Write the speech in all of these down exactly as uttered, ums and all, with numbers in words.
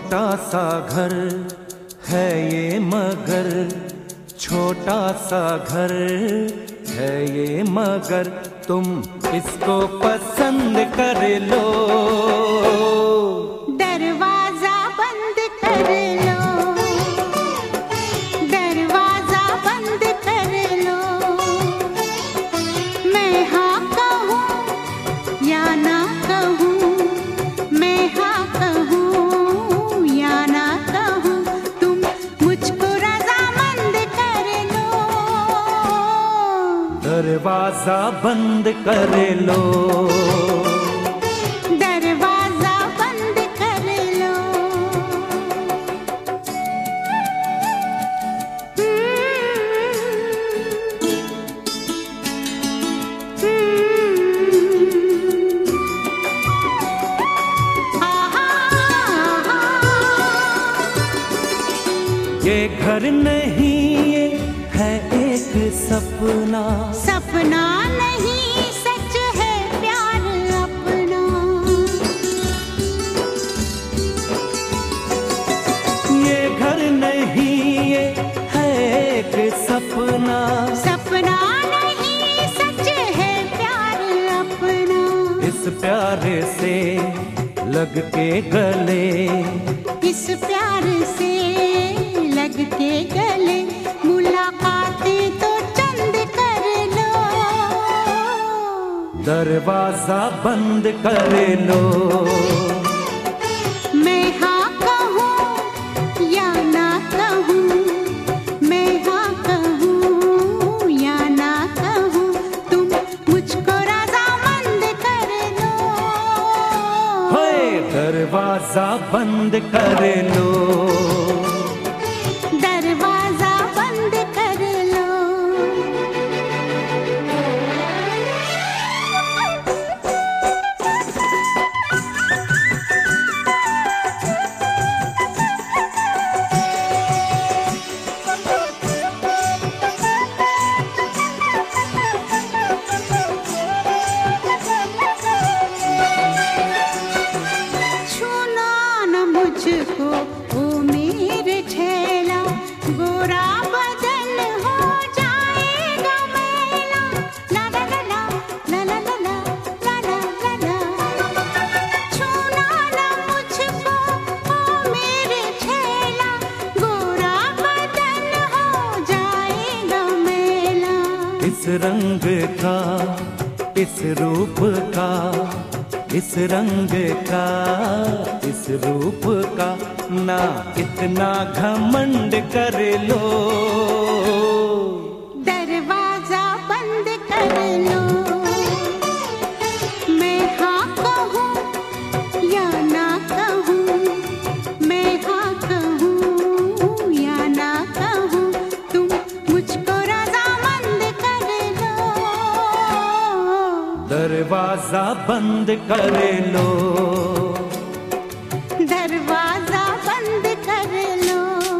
छोटा सा घर है ये मगर, छोटा सा घर है ये मगर, तुम इसको पसंद कर लो। दरवाजा बंद कर लो, दरवाजा बंद कर लो। मैं हाँ कहूँ या ना कहूँ, मैं हाँ कहूँ या ना कहूँ, तुम मुझको रज़ामंद कर लो। दरवाजा बंद कर लो, दरवाजा बंद कर लो। ये घर नहीं ये है एक सपना, सपना नहीं सच है प्यार अपना। ये घर नहीं ये है एक सपना, सपना नहीं सच है प्यार अपना। इस प्यार से लग के गले, इस प्यार से लग के गले, मुलाकातें तो चंद कर लो। दरवाजा बंद कर लो। मैं हाँ कहूँ या ना कहूँ, मैं हाँ कहूँ या ना कहूँ, तुम मुझको रज़ामंद कर लो। होए दरवाजा बंद कर लो, दरवाजा बंद कर लो। छूना न मुझको ओ मेरे छेला, गोरा बदन हो जाएगा मैला। ला ला ला ला ला ला ला ला ला ला ला। छूना न मुझको ओ मेरे छेला, गोरा बदन हो जाएगा मैला। इस रंग का इस रूप का, इस रंग का इस रूप का ना इतना घमंड कर लो। दरवाजा बंद कर लो। मैं हाँ कहूँ या ना कहूँ, मैं हाँ कहूँ या ना कहूँ, तुम मुझको रज़ामंद कर लो। दरवाजा बंद कर लो, दरवाजा बंद कर लो।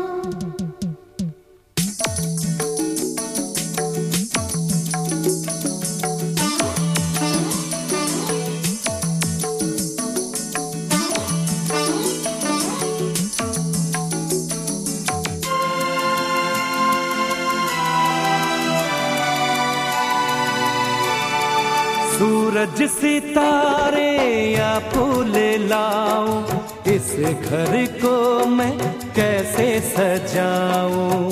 सूरज सितारे या फूल लाऊं, इस घर को मैं कैसे सजाऊं।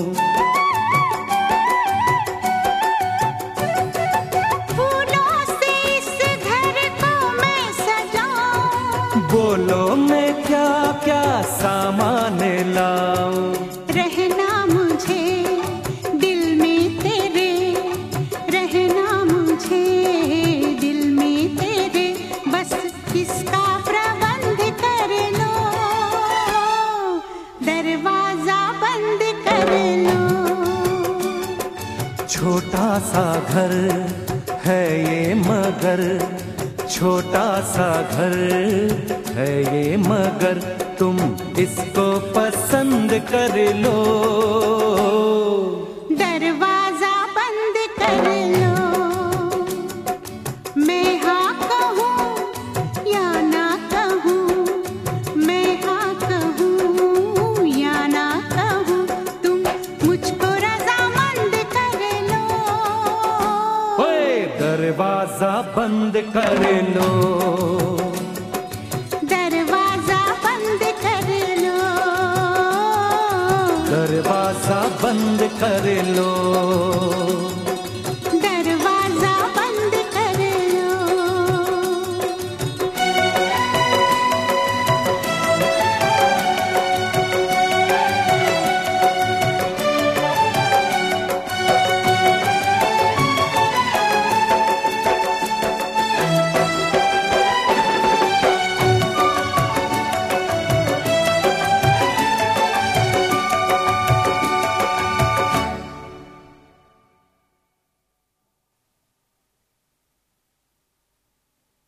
फूलों से इस घर को मैं सजाऊं, बोलो मैं क्या क्या सामान लाऊं। रहना मुझे दिल में तेरे, रहना मुझे दिल में तेरे, बस इसका प्रबंध कर लो। दरवाजा बंद कर लो। छोटा सा घर है ये मगर, छोटा सा घर है ये मगर, तुम इसको पसंद कर लो। दरवाजा बंद कर लो। मैं हाँ कहूँ या ना कहूँ, मैं हाँ कहूँ दरवाजा बंद कर लो, दरवाजा बंद कर लो, दरवाजा बंद कर लो।